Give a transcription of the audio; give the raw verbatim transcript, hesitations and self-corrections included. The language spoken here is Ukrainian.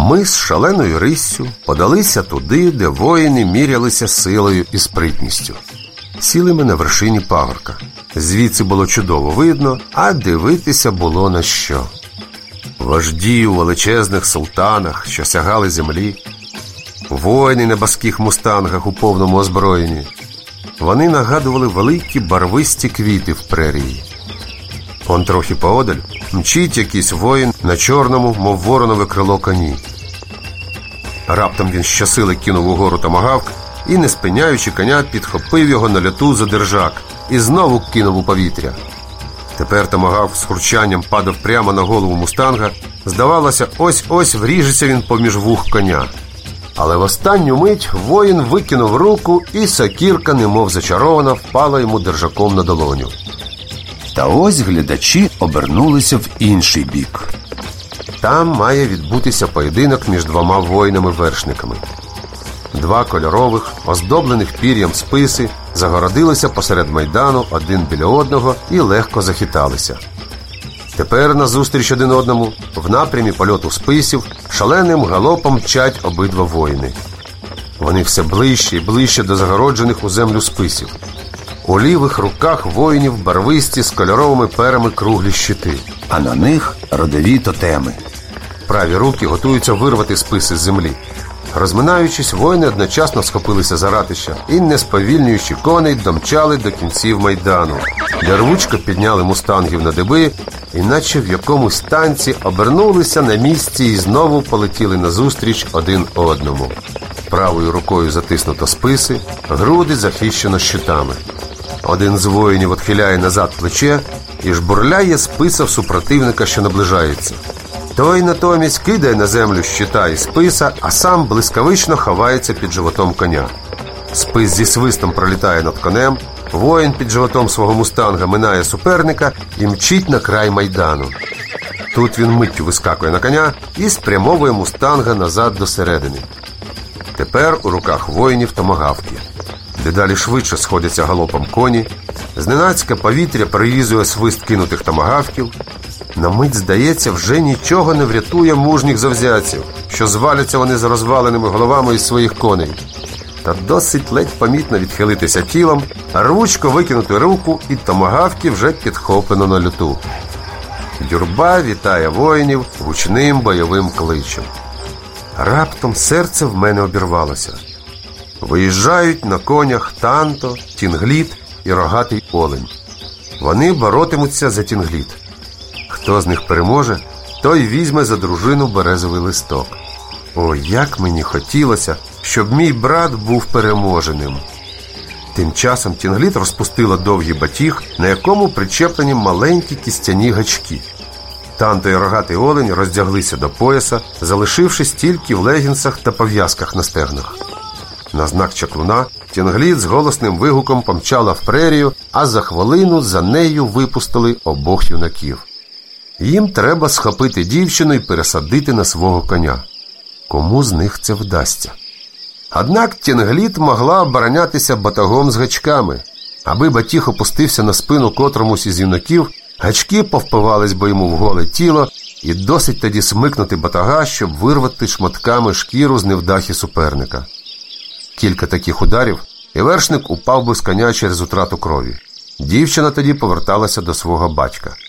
Ми з шаленою риссю подалися туди, де воїни мірялися силою і спритністю. Сіли ми на вершині пагорка. Звідси було чудово видно, а дивитися було на що. Вожді у величезних султанах, що сягали землі, воїни на баских мустангах у повному озброєнні. Вони нагадували великі барвисті квіти в прерії. Он трохи поодаль мчить якийсь воїн на чорному, мов воронове крило коні. Раптом він щосили кинув угору томагавк і, не спиняючи коня, підхопив його на льоту за держак і знову кинув у повітря. Тепер томагавк з хурчанням падав прямо на голову мустанга. Здавалося, ось-ось вріжеться він поміж вух коня. Але в останню мить воїн викинув руку, і сокірка, немов зачарована, впала йому держаком на долоню. Та ось глядачі обернулися в інший бік. Там має відбутися поєдинок між двома воїнами-вершниками. Два кольорових, оздоблених пір'ям списи загородилися посеред майдану один біля одного і легко захиталися. Тепер назустріч один одному, в напрямі польоту списів, шаленим галопом мчать обидва воїни. Вони все ближче і ближче до загороджених у землю списів. У лівих руках воїнів барвисті з кольоровими перами круглі щити, а на них родові тотеми. Праві руки готуються вирвати списи з землі. Розминаючись, воїни одночасно схопилися за ратища і, не сповільнюючи коней, домчали до кінців майдану, де рвучко підняли мустангів на деби, і наче в якомусь танці обернулися на місці і знову полетіли назустріч один одному. Правою рукою затиснуто списи, груди захищено щитами. Один з воїнів відхиляє назад плече і жбурляє списа в супротивника, що наближається. Той натомість кидає на землю щита і списа, а сам блискавично ховається під животом коня. Спис зі свистом пролітає над конем, воїн під животом свого мустанга минає суперника і мчить на край майдану. Тут він миттю вискакує на коня і спрямовує мустанга назад до середини. Тепер у руках воїнів томагавки. Дедалі швидше сходяться галопом коні, зненацька повітря прорізує свист кинутих томагавків. На мить, здається, вже нічого не врятує мужніх завзятців, що зваляться вони з розваленими головами із своїх коней. Та досить ледь помітно відхилитися тілом, рвучко викинути руку, і томагавки вже підхоплено на люту. Юрба вітає воїнів гучним бойовим кличем. Раптом серце в мене обірвалося. Виїжджають на конях Танто, Тінгліт і Рогатий Олень. Вони боротимуться за Тінгліт. Хто з них переможе, той візьме за дружину березовий листок. О, як мені хотілося, щоб мій брат був переможеним. Тим часом Тінгліт розпустила довгий батіг, на якому причеплені маленькі кістяні гачки. Танто і Рогатий Олень роздяглися до пояса, залишившись тільки в легінсах та пов'язках на стегнах. На знак чаклуна Тінгліт з голосним вигуком помчала в прерію, а за хвилину за нею випустили обох юнаків. Їм треба схопити дівчину і пересадити на свого коня. Кому з них це вдасться? Однак Тінгліт могла оборонятися батогом з гачками. Аби батіг опустився на спину котромусь із юнаків, гачки повпивались би йому в голе тіло, і досить тоді смикнути батога, щоб вирвати шматками шкіру з невдахи суперника. Кілька таких ударів, і вершник упав би з коня через утрату крові. Дівчина тоді поверталася до свого батька.